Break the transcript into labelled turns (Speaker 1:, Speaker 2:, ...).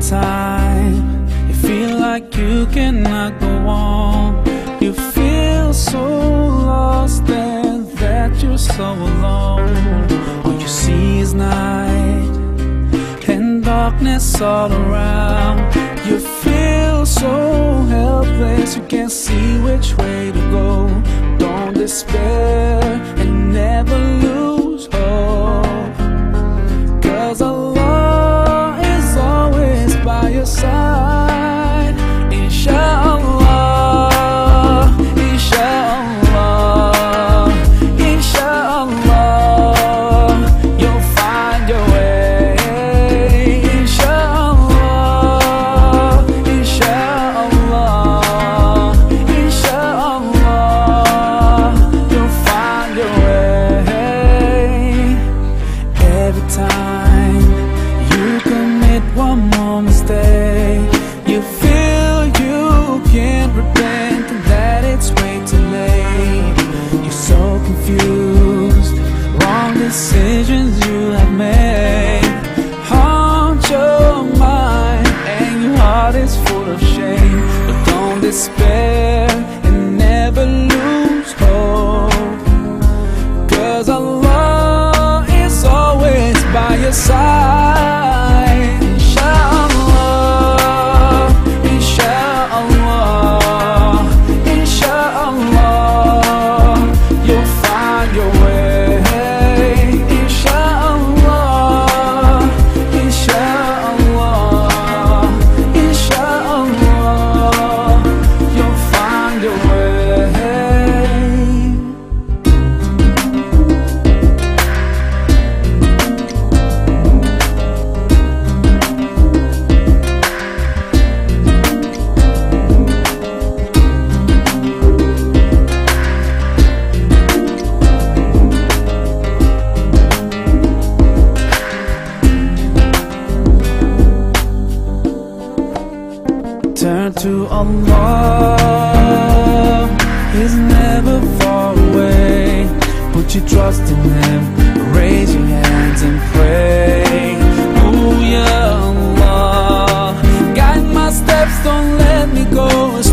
Speaker 1: time you feel like you cannot go on, you feel so lost and that you're so alone. All you see is night and darkness all around. You feel so helpless, you can't see which way to go. Don't despair and never lose hope, 'cause Allah is always by your side. Inshallah, inshallah, inshallah, you'll find your way. Inshallah, inshallah, inshallah, you'll find your way. Every time you commit one more mistake, you feel you can't repent and that it's way too late. You're so confused, wrong decisions you have made haunt your mind and your heart is full of shame. But don't despair and never lose hope, 'cause Allah is always by your side. Inshallah, inshallah, inshallah, you'll find your way. Inshallah, inshallah, inshallah, you'll find your way. Turn to Allah, He's never far away. Put your trust in Him, raise your hands and pray. Oh ya Allah, guide my steps, don't let me go